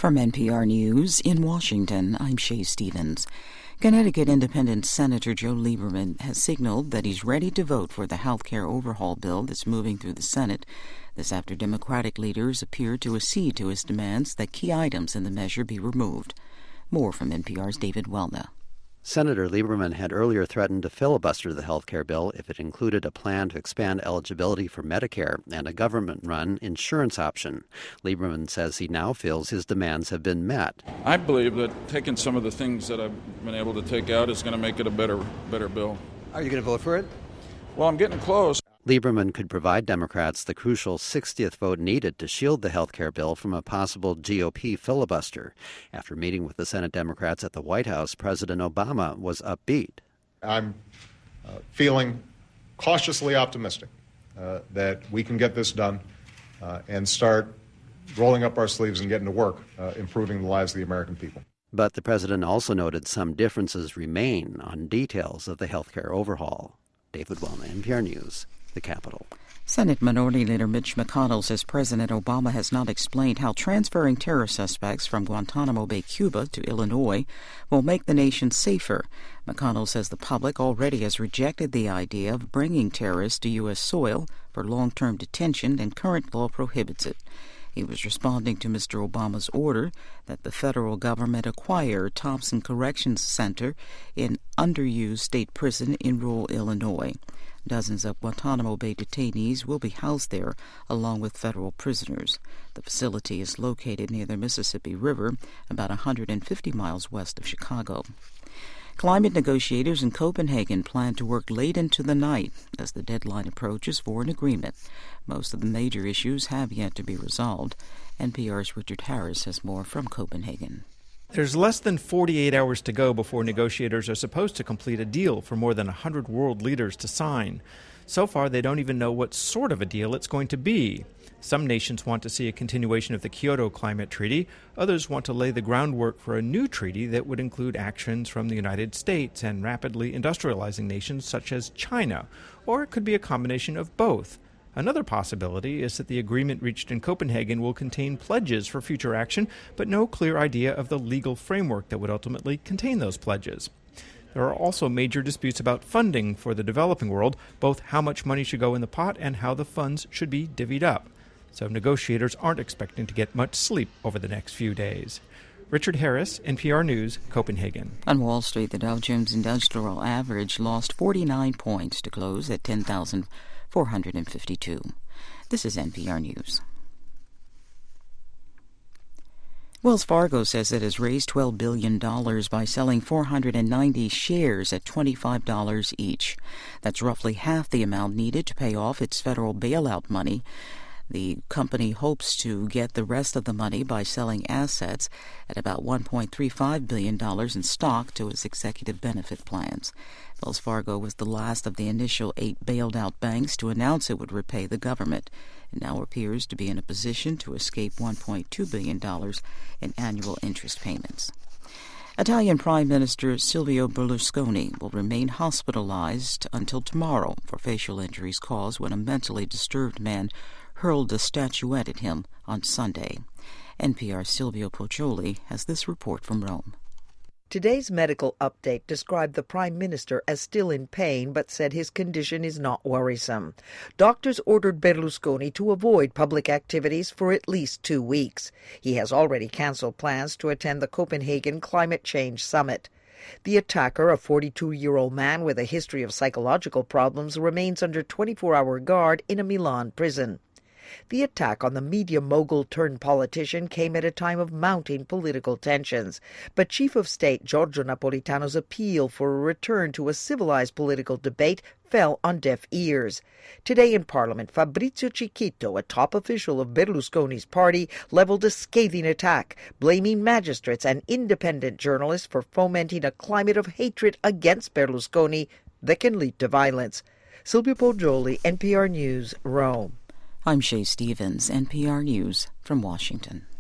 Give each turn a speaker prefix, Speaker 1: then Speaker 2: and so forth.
Speaker 1: From NPR News in Washington, I'm Shay Stevens. Connecticut Independent Senator Joe Lieberman has signaled that he's ready to vote for the health care overhaul bill that's moving through the Senate. This after Democratic leaders appeared to accede to his demands that key items in the measure be removed. More from NPR's David Welna.
Speaker 2: Senator Lieberman had earlier threatened to filibuster the health care bill if it included a plan to expand eligibility for Medicare and a government-run insurance option. Lieberman says he now feels his demands have been met.
Speaker 3: I believe that taking some of the things that I've been able to take out is going to make it a better bill.
Speaker 4: Are you going to vote for it?
Speaker 3: Well, I'm getting close.
Speaker 2: Lieberman could provide Democrats the crucial 60th vote needed to shield the health care bill from a possible GOP filibuster. After meeting with the Senate Democrats at the White House, President Obama was upbeat.
Speaker 5: I'm feeling cautiously optimistic that we can get this done and start rolling up our sleeves and getting to work improving the lives of the American people.
Speaker 2: But the president also noted some differences remain on details of the health care overhaul. David Welna, NPR News, the Capitol.
Speaker 1: Senate Minority Leader Mitch McConnell says President Obama has not explained how transferring terror suspects from Guantanamo Bay, Cuba to Illinois will make the nation safer. McConnell says the public already has rejected the idea of bringing terrorists to U.S. soil for long-term detention, and current law prohibits it. He was responding to Mr. Obama's order that the federal government acquire Thompson Corrections Center, an underused state prison in rural Illinois. Dozens of Guantanamo Bay detainees will be housed there, along with federal prisoners. The facility is located near the Mississippi River, about 150 miles west of Chicago. Climate negotiators in Copenhagen plan to work late into the night as the deadline approaches for an agreement. Most of the major issues have yet to be resolved. NPR's Richard Harris has more from Copenhagen.
Speaker 6: There's less than 48 hours to go before negotiators are supposed to complete a deal for more than 100 world leaders to sign. So far, they don't even know what sort of a deal it's going to be. Some nations want to see a continuation of the Kyoto Climate Treaty. Others want to lay the groundwork for a new treaty that would include actions from the United States and rapidly industrializing nations such as China. Or it could be a combination of both. Another possibility is that the agreement reached in Copenhagen will contain pledges for future action, but no clear idea of the legal framework that would ultimately contain those pledges. There are also major disputes about funding for the developing world, both how much money should go in the pot and how the funds should be divvied up. So negotiators aren't expecting to get much sleep over the next few days. Richard Harris, NPR News, Copenhagen.
Speaker 1: On Wall Street, the Dow Jones Industrial Average lost 49 points to close at 10,452. This is NPR News. Wells Fargo says it has raised $12 billion by selling 490 shares at $25 each. That's roughly half the amount needed to pay off its federal bailout money. The company hopes to get the rest of the money by selling assets at about $1.35 billion in stock to its executive benefit plans. Wells Fargo was the last of the initial 8 bailed-out banks to announce it would repay the government. It now appears to be in a position to escape $1.2 billion in annual interest payments. Italian Prime Minister Silvio Berlusconi will remain hospitalized until tomorrow for facial injuries caused when a mentally disturbed man hurled a statuette at him on Sunday. NPR's Silvio Poggioli has this report from Rome.
Speaker 7: Today's medical update described the Prime Minister as still in pain, but said his condition is not worrisome. Doctors ordered Berlusconi to avoid public activities for at least 2 weeks. He has already canceled plans to attend the Copenhagen Climate Change Summit. The attacker, a 42-year-old man with a history of psychological problems, remains under 24-hour guard in a Milan prison. The attack on the media mogul-turned-politician came at a time of mounting political tensions, but Chief of State Giorgio Napolitano's appeal for a return to a civilized political debate fell on deaf ears. Today in Parliament, Fabrizio Cicchito, a top official of Berlusconi's party, leveled a scathing attack, blaming magistrates and independent journalists for fomenting a climate of hatred against Berlusconi that can lead to violence. Silvio Poggioli, NPR News, Rome.
Speaker 1: I'm Shay Stevens, NPR News from Washington.